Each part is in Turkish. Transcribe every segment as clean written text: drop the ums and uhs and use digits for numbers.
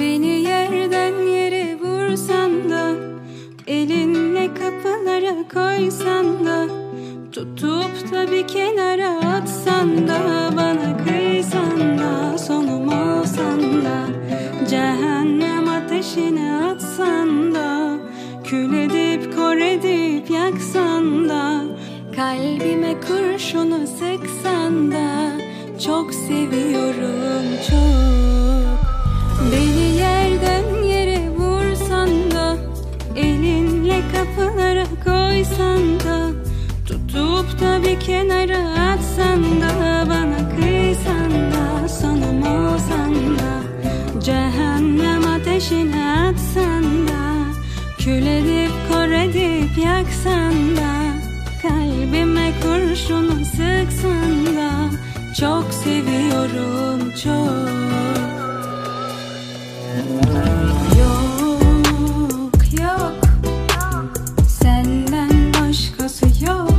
Beni yerden yere vursan da, elinle kapılara koysan da, tutup da bir kenara atsan da, bana kıysan da, sonum olsan da, cehennem ateşine atsan da, kül edip kor edip yaksan da, kalbime kurşunu sıksan da, çok seviyorum çok. Beni yerden yere vursan da, elinle kapılara koysan da, tutup da bir kenara atsan da, bana kıysan da, sonum olsan da, cehennem ateşine atsan da, kül edip kor edip yaksan da, kalbime kurşunu sıksan da, çok seviyorum çok. Yok yok, senden başkası yok.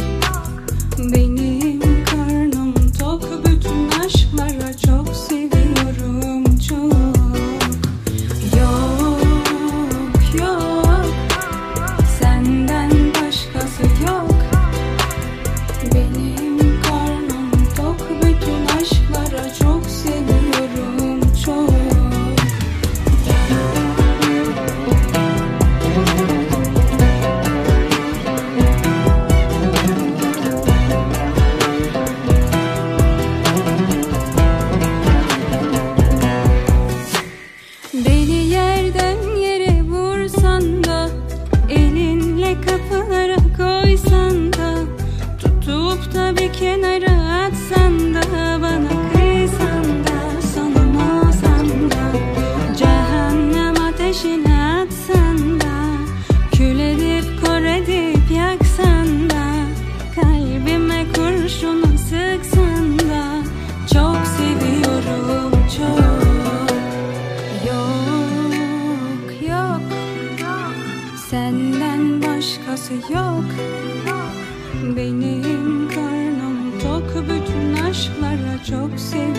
Benim karnım tok, bütün aşklara çok seviyorum çok. Yok yok, senden başkası yok. Benim karnım tok, bütün aşklara çok seviyorum çok. Beni yerden yere vursan da, elinle kapılara koysan da, tutup da bir kenara atsan da, bana kıysan da, sonum olsan da, cehennem ateşine atsan da, kül edip kor edip yaksan da, kalbime kurşunu sıksan da, çok seviyorum çok. Yok yok, senden başkası yok. Benim karnım tok, bütün aşklara çok seviyorum.